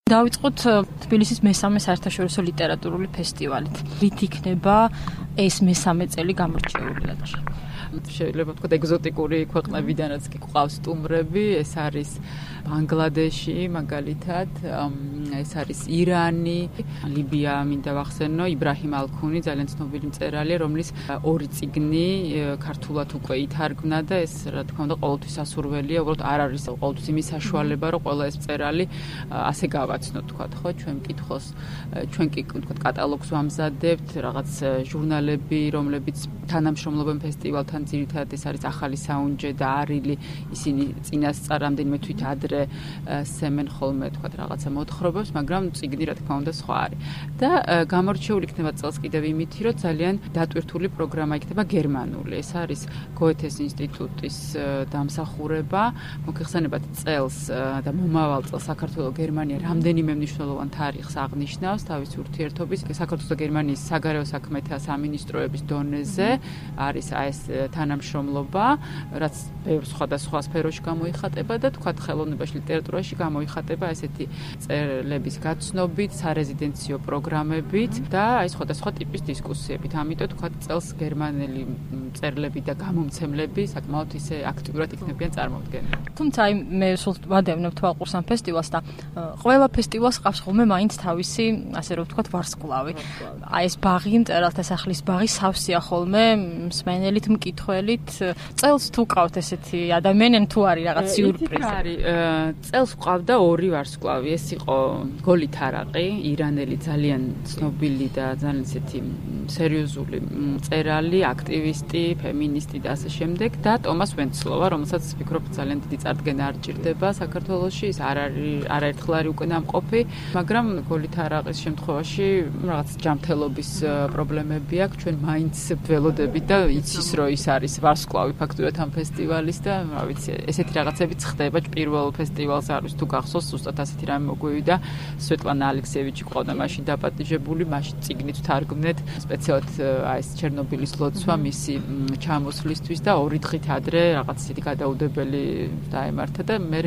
დავიწყოთ თბილისის მესამე საერთაშორისო ლიტერატურული ფესტივალით. რით იქნება ეს მესამე წელი გამორჩეული რატაშა? შეიძლება ვთქვათ ეგზოტიკური ქვეყნებიდანაც კი გვყავს სტუმრები, ეს არის ბანგლადეში მაგალითად, ეს არის ირანი, ლიბია, მინდა ვახსენო, იბრაჰიმ ალქუნი, ძალიან ცნობილი მწერალია, რომლის 2 წიგნი ქართულად უკვე ითარგმნა და ეს რა თქმა უნდა ყოველთვის ასურველია, უბრალოდ არ არის ყოველთვის იმის საშუალება, რომ ყველა ეს მწერალი ასე გავაცნოთ, თქვათ, ხო, ჩვენ მკითხოს, ჩვენ კი თქვათ კატალოგს ვამზადებთ, რაღაც ჟურნალები, რომლებიც თანამშრომლობენ ფესტივალთან, ძირითადად ეს არის ახალი საუნჯე და არილი, ისინი წინასწარ რამდენიმე თვით ადრე სემენ ხოლმე თქვათ რაღაცა მოთხრობებს, მაგრამ წიგნი რა თქმა უნდა სხვა არის. და გამორჩეული იქნება წელს კიდევ იმითი, რომ ძალიან დატვირთული პროგრამა იქნება გერმანული. ეს არის გოეთეს ინსტიტუტის დამსახურება, მოგეხსენებათ წელს და მომავალ წელს საქართველოს გერმანია რამდენიმე მნიშვნელოვან თარიღს აღნიშნავს თავის ურთიერთობის საქართველოს და გერმანიის საგარეო საქმეთა სამინისტროების დონეზე არის ეს თანამშრომლობა, რაც ბევრ სხვადასხვა სფეროში გამოიხატება და თქვათ ხელოვნებაში, ლიტერატურაში გამოიხატება ესეთი წერილების გაცნობით, სარეზიდენციო პროგრამებით და აი სხვადასხვა ტიპის დისკუსიებით. ამიტომ თქვათ წელს გერმანელი წერილები და გამომცემლები საკმაოდ ისე აქტიურად იქნებიან წარმოდგენილი. თუმცა აი მე სულ ვადევნებ თვალყურს ამ ფესტივალს და ყველა ფესტივალს ყავს ხოლმე მაინც თავისი, ასე რომ ვთქვათ, ვარსკვლავი. აი ეს ბაღი, მწერალთა სახლის ბაღი სავსეა ხოლმე მსმენელით, მკითხველით. წელს თუ ყავთ ესეთი ადამიანი, თუ არის რაღაც სიურპრიზი? არის წელს ყავდა 2 ვარსკვლავი. ეს იყო გოლი თარაყი, ირანელი ძალიან ცნობილი და ძალიან ისეთი სერიოზული მწერალი, აქტივისტი, ფემინისტი და ასე შემდეგ და ტომას ვენცლოვა, რომელსაც ვფიქრობ ძალიან დიდი წარდგენა არ ჭირდება საქართველოში, ის არაერთხელ არის უკვე ნამყოფი, მაგრამ გოლი თარაყის შემთხვევაში რაღაც ჯანმრთელობის პრობლემები აქვს, ჩვენ მაინც ველოდებით და იცის რომ ის არის ვარსკვლავი ფაქტურად ამ ფესტივალის და რა ვიცი, ესეთი რაღაცებიც ხდება. პირველ ფესტივალს არ ვიცი თუ გახსოვს, ზუსტად ასეთი რამე მოგვივიდა. სვეტლანა ალექსიევიჩი ყავდა მაშინ დაპატიჟებული, მაშინ წიგნით თარგმნეთ სპეციალურად აი ეს ჩერნობილის ლოცვა მისი ჩამოსვლისთვის და 2 დღით ადრე რაღაც ისეთი გადაუდებელი დაემართა და მე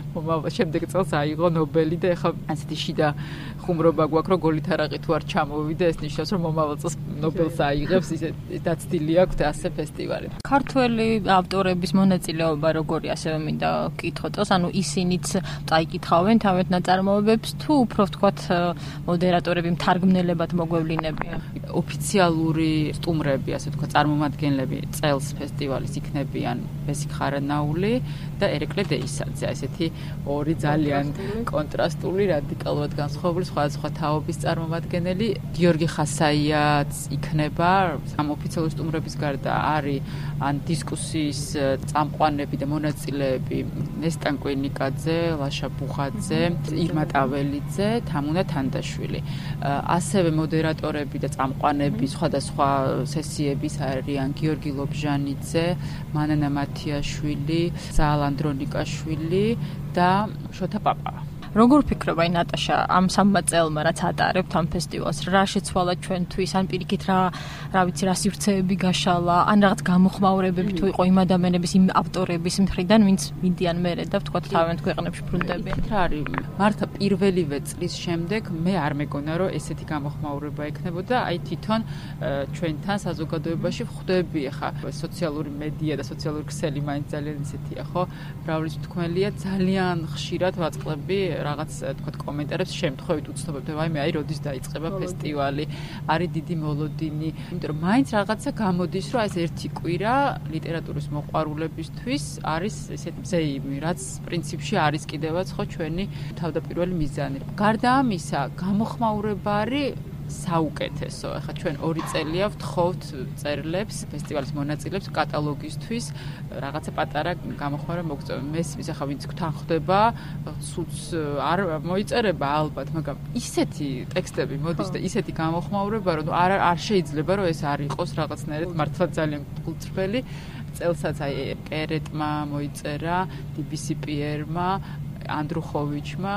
შემდეგ წელს აიღო ნობელი და ეხლა ასეთი შიდა ხუმრობა გვაქვს, რომ გოლი თარაყი თუ არ ჩამოვიდა, ეს ნიშნავს, რომ მომავალ წელს ნობელს აიღებს, ისე დაცდილი აქვს ასე ფესტივალი. ქართველი ავტორების მონაწილეობა როგორი, ასევე მინდა ვკითხო წელს, ანუ ისინიც წაიკითხავენ თავად ნაწარმოებებს თუ უფრო ვთქვათ მოდერატორები მთარგმნელებად მოგვევლინებიან? ოფიციალური სტუმრები, ასე ვთქვათ, წარმომადგენლები წელს ფესტივალის იქნებიან ბესიკ ხარანაული და ერეკლე დეისაძე, ესეთი 2 ძალიან კონტრასტული, რადიკალურად განსხვავებული სხვადასხვა თაობის წარმომადგენელი. გიორგი ხასაიაც იქნება ამ ოფიციალური სტუმრების გარდა არის ან დისკუსიის წამყვანები და მონაწილეები ნესტან კვენიკაძე, ლაშა ბუხაძე, ირმა ტაველიძე, თამუნა თანდაშვილი. ასევე მოდერატორები და წამყვანები სხვადასხვა სესიების არიან გიორგი ლობჟანიძე, მანანა მათიაშვილი, ზაალ ანდრონიკაშვილი და შოთა პაპავა. როგორ ვფიქრობ აი ნატაშა ამ 3 წელმა რაც ატარებთ ამ ფესტივალს, რა შეცვალა ჩვენთვის, ან პირიქით რა ვიცი, რა სივრცეები გაშალა, ან რაღაც გამოხმაურებები თუ იყო იმ ადამიანების, იმ ავტორების მხრიდან, ვინც მიდიან მერე და ვთქვათ თავიანთ ქვეყნებში ბრუნდებიან. რა არის, მართა პირველივე წლის შემდეგ მე არ მეგონა რომ ესეთი გამოხმაურება ექნებოდა, აი თვითონ ჩვენთან საზოგადოებაში ვხვდები ახლა სოციალური მედია და სოციალური ქსელი მაინც ძალიან ისეთია, ხო? მრავლისმთქმელია, ძალიან ხშირად ვაწყლები რაღაც თქვათ კომენტარებს შემთხვევით უცნობებ, ვაიმე, აი როდის დაიწყება ფესტივალი, არის დიდი მოლოდინი, იმიტომ რომ მაინც რაღაცა გამოდის, რომ ეს ერთი კვირა ლიტერატურის მოყვარულებისთვის არის ესეთი მზეიმი, რაც პრინციპში არის კიდევაც ხო ჩვენი თავდაპირველი მიზანი. გარდა ამისა, გამოხმაურება არის საუკეთესო. ახლა ჩვენ 2 წელია ვთხოვთ წერილებს, ფესტივალის მონაწილეებს კატალოგისთვის, რაღაცა პატარა გამოხმაურება მოგწევთ. მესმის ახლა ვინც გთან ხდება, სულს არ მოიწერება ალბათ, მაგრამ ისეთი ტექსტები მოდის და ისეთი გამოხმაურება, რომ არ შეიძლება რომ ეს არ იყოს რაღაცნაირად მართლა ძალიან გულწრფელი. წელსაც აი კერეტმა მოიწერა, დიბისი პიერმა, ანდრუხოვიჩმა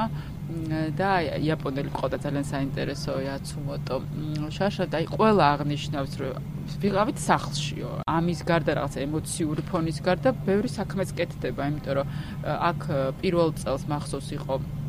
და იაპონელი ყოდა ძალიან საინტერესო იაცუმოტო შაშა და ყველა აღნიშნავს რომ ვიღავით სახლშიო ამის გარდა რაღაც ემოციური ფონის გარდა ბევრი საქმეც კეთდება იმიტომ რომ აქ პირველ წელს მახსოვს იყო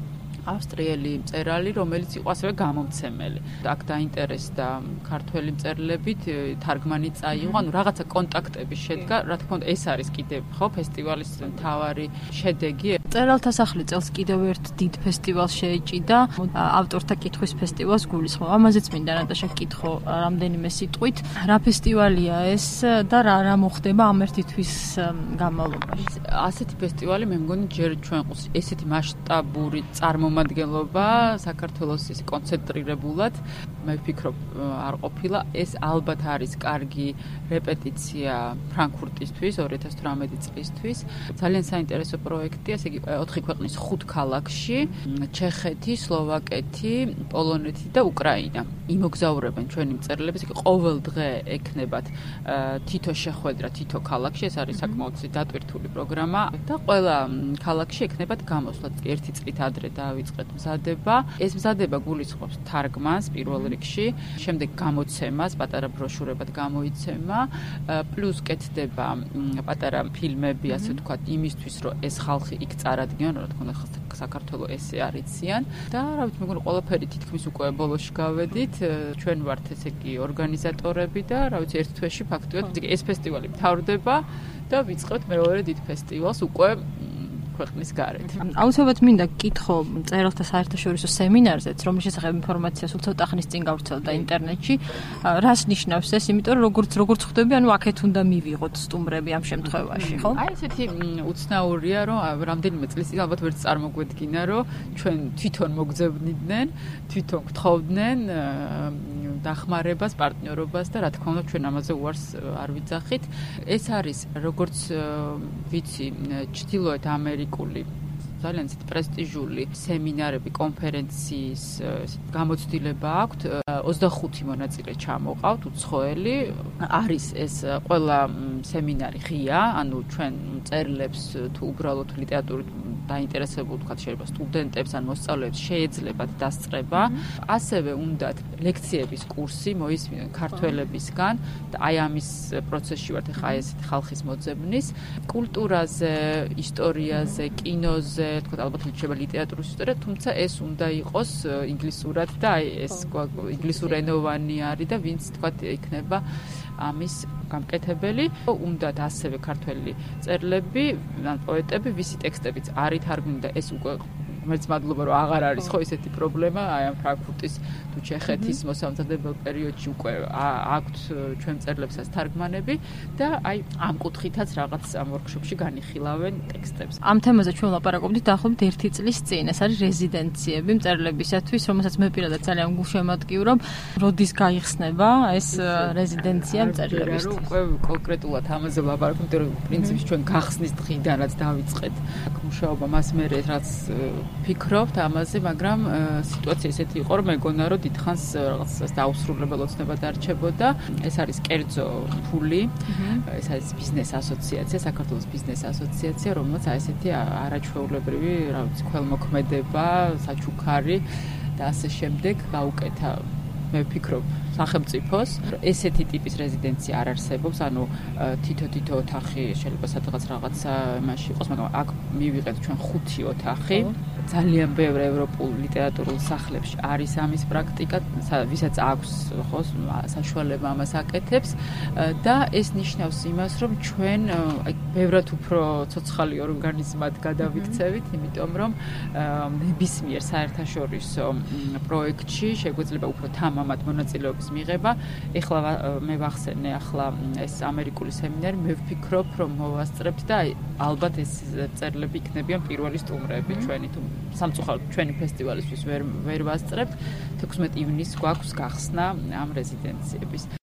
ავსტრიელი მწერალი, რომელიც იყო ასევე გამომცემელი. აქ დაინტერესდა ქართველი მწერლებით, თარგმანი წაიღო, ანუ რაღაცა კონტაქტები შედგა, რა თქმა უნდა, ეს არის კიდევ ხო ფესტივალის მთავარი შედეგი. მწერალთა სახლი წელს კიდევ ერთ დიდ ფესტივალს შეეჭიდა, ავტორთა კითხვის ფესტივალს გულისხმობ. ამაზეც მინდა ნატაშა კითხო რამდენიმე სიტყვით, რა ფესტივალია ეს და რა მოხდება ამ ერთი თვის განმავლობაში. ასეთი ფესტივალი მე მგონი ჯერ ჩვენ ყავს ესეთი მასშტაბური წარმომადგენლობა საქართველოს ის კონცენტრირებულად მე ვფიქრობ არ ყოფილა. ეს ალბათ არის კარგი რეპეტიცია ფრანკფურტისთვის 2018 წლისთვის. ძალიან საინტერესო პროექტია, ესე იგი 4 ქვეყნის 5 ქალაქში, ჩეხეთი, სლოვაკეთი, პოლონეთი და უკრაინა. იმოგზაურებენ ჩვენი მწერლები, ესე იგი ყოველ დღე ექნებათ თითო შეხვედრა თითო ქალაქში, ეს არის საკმაოდ დატვირთული პროგრამა და ყველა ქალაქში ექნებათ გამოსვლა. ერთი წლით ადრე დავიწყეთ მზადება. ეს მზადება გულისხმობს თარგმანს პირველ რიგში, შემდეგ გამოცემას, პატარა ბროშურებად გამოიცემა, პლუს კეთდება პატარა ფილმები, ასე ვთქვათ, იმისთვის, რომ ეს ხალხი იქ წარადგინონ, რა თქმა უნდა, საქართველოს ესე არიციან და რა ვიცი, მეგონი ყველაფერი თითქმის უკვე ბოლოში გავედით. ჩვენ ვართ ესე იგი ორგანიზატორები და რა ვიცი, ერთ თვეში ფაქტობრივად ეს ფესტივალი მთავრდება და ვიწყებთ მეორე დიდ ფესტივალს უკვე ქვეყნის გარეთ. აუცილებლად მინდა კითხო მწერალთა საერთაშორისო სემინარზეც, რომლის შესახებ ინფორმაციას უცოტა ხნის წინ გავრცელდა ინტერნეტში, რას ნიშნავს ეს, იმიტომ რომ როგორც ხვდები, ანუ აქეთ უნდა მივიღოთ სტუმრები ამ შემთხვევაში, ხო? აი ესეთი უცნაურია, რომ რამდენიმე წლის წინ ალბათ ვერც წარმოგვედგინა, რომ ჩვენ თვითონ მოგძებნიდნენ, თვითონ გთხოვდნენ დახმარებას, პარტნიორობას და რა თქმა უნდა ჩვენ ამაზე უარს არ ვიძახით. ეს არის როგორც ვიცი, ჩრდილოეთ ამერიკული ძალიან პრესტიჟული სემინარები, კონფერენციის გამოცდილება აქვთ. 25 მონაწილე ჩამოყავთ, უცხოელი. არის ეს ყველა სემინარი ღია, ანუ ჩვენ მწერლებს თუ უბრალოდ ლიტერატურით დაინტერესებულ თქვა შეიძლება სტუდენტებს ან მოსწავლეებს შეეძლებათ დასწრება. ასევე უნდათ ლექციების კურსი მოისმინონ ქართველებისგან და აი ამის პროცესში ვართ ახლა ესეთი ხალხის მოძებნის. კულტურაზე, ისტორიაზე, კინოზე, თქვა ალბათ შეიძლება ლიტერატურის ისტორია, თუმცა ეს უნდა იყოს ინგლისურად და აი ეს ინგლისურენოვანი არის და ვინც თქვა იქნება ამის გამკეთებელი. უნდათ ასევე ქართველი მწერლები, ან პოეტები, ვისი ტექსტებიც არ ითარგმნი და ეს უკვე რომელიც მადლობა რომ აღარ არის ხო ესეთი პრობლემა, აი ამ ფრანკფურტის თუ ჩეხეთის მოსამზადებელ პერიოდში უკვე აქვთ ჩვენ მწერლებსაც თარგმანები და აი ამ კუთხითაც რაღაც ამ ვორქშოპში განიხილავენ ტექსტებს. ამ თემაზე ჩვენ ვლაპარაკობდით დაახლოებით 1 წლის წინ. ეს არის რეზიდენციები მწერლებისათვის, რომელსაც მე პირადად ძალიან გულშემატკივრობ. როდის გაიხსნება ეს რეზიდენცია მწერლებისთვის? უკვე კონკრეტულად ამაზე ვლაპარაკობთ, იმიტომ რომ პრინციპში ჩვენ გახსნის დღიდანაც დავიწყეთ მუშაობა მას მერე რაც ფიქრობთ ამაზე, მაგრამ სიტუაცია ესეთი იყო, რომ მეგონა რომ დიდხანს რაღაცას დაუსრულებელ ოცნება დარჩებოდა. ეს არის კერძო ფული, ეს არის ბიზნეს ასოციაცია, საქართველოს ბიზნეს ასოციაცია, რომელსაც ესეთი არაჩვეულებრივი, რა ვიცი, ქველმოქმედება, საჩუქარი და ასე შემდეგ გაუკეთა. მე ვფიქრობ სახელმწიფოს ესეთი ტიპის რეზიდენცია არ არსებობს, ანუ თითო ოთახი შეიძლება სადღაც რაღაცა მასში იყოს, მაგრამ აქ მივიღეთ ჩვენ 5 ოთახი. ძალიან ბევრ ევროპულ ლიტერატურულ სახლებში არის ამის პრაქტიკა, ვისაც აქვს ხო საშუალება ამას აკეთებს და ეს ნიშნავს იმას, რომ ჩვენ ბევრად უფრო ცოცხალი ორგანიზმად გადავიქცევით, იმიტომ რომ ნებისმიერ საერთაშორისო პროექტში შეგვეძლება უფრო თამამად მონაწილეობის მიღება. ეხლა მე ვახსენე ახლა ეს ამერიკული სემინარი, მე ვფიქრობ, რომ მოვასწრებთ და ალბათ ეს მწერლები იქნებიან პირველი სტუმრები ჩვენი თუ სამწუხაროდ ჩვენი ფესტივალისთვის ვერ ვასწრებთ. 16 ივნისს გვაქვს გახსნა ამ რეზიდენციების.